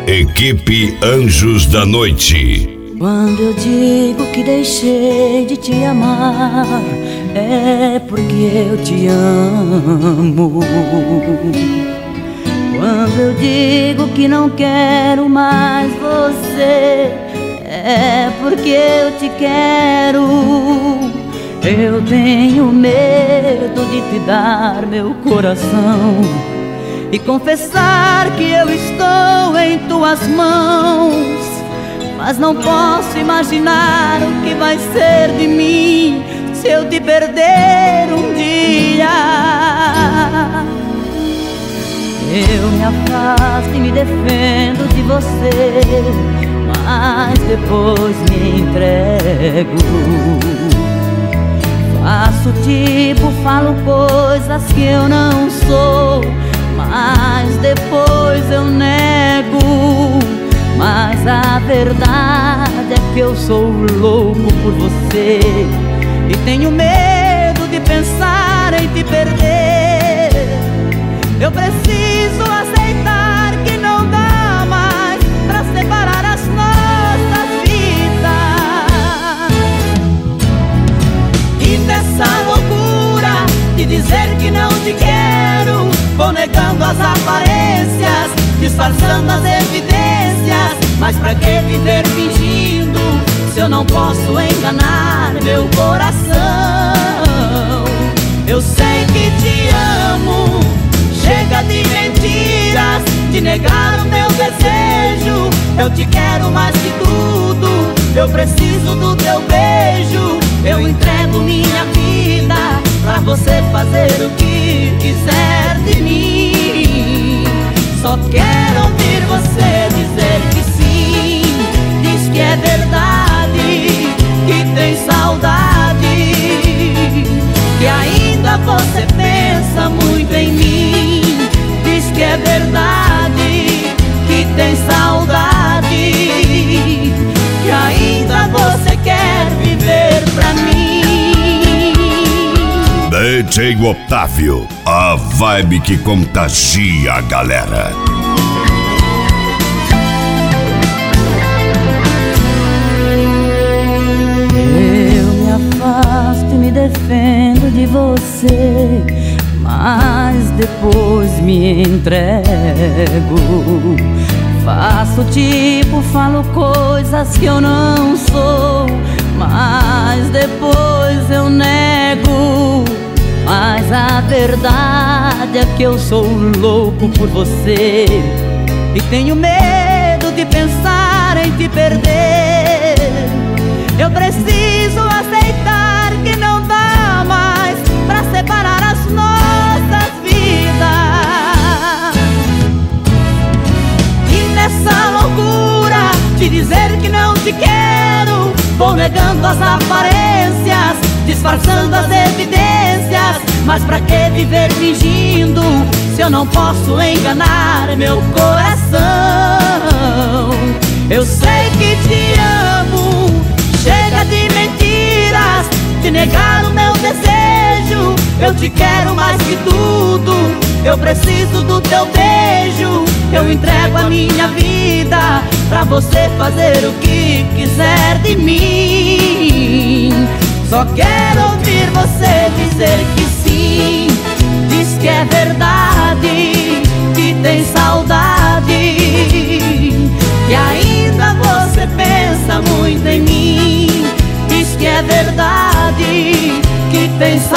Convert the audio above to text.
Equipe Anjos da Noite. Quando eu digo que deixei de te amar, é porque eu te amo. Quando eu digo que não quero mais você, é porque eu te quero. Eu tenho medo de te dar meu coração e confessar que eu estou em tuas mãos, mas não posso imaginar o que vai ser de mim se eu te perder um dia. Eu me afasto e me defendo de você, mas depois me entrego. Faço tipo, falo coisas que eu não sou, mas depois eu nego. Mas a verdade é que eu sou louco por você e tenho medo de pensar em te perder. Eu preciso aceitar que não dá mais pra separar as nossas vidas. E nessa loucura de dizer que não te quero, vou negando as aparências, disfarçando as evidências. Mas pra que viver fingindo se eu não posso enganar meu coração? Eu sei que te amo, chega de mentiras, de negar o meu desejo. Eu te quero mais que tudo, eu preciso do teu beijo. Eu entrego minha vida pra você fazer o que quiser de mim. Só quero ouvir você dizer que sim, diz que é verdade, que tem saudade, que ainda você pensa muito em mim. Diz que é verdade, que tem saudade, que ainda você quer viver pra mim. DJ Otávio, a vibe que contagia a galera. Eu me afasto e me defendo de você, mas depois me entrego. Faço tipo, falo coisas que eu não sou, mas depois eu nego. Mas a verdade é que eu sou louco por você e tenho medo de pensar em te perder. Eu preciso aceitar que não dá mais pra separar as nossas vidas. E nessa loucura de dizer que não te quero, vou negando as aparências, disfarçando as evidências. Mas pra que viver fingindo se eu não posso enganar meu coração? Eu sei que te amo, chega de mentiras, de negar o meu desejo. Eu te quero mais que tudo, eu preciso do teu beijo. Eu entrego a minha vida pra você fazer o que quiser de mim. Só quero ouvir você dizer que sim, diz que é verdade, que tem saudade, que ainda você pensa muito em mim. Diz que é verdade, que tem saudade,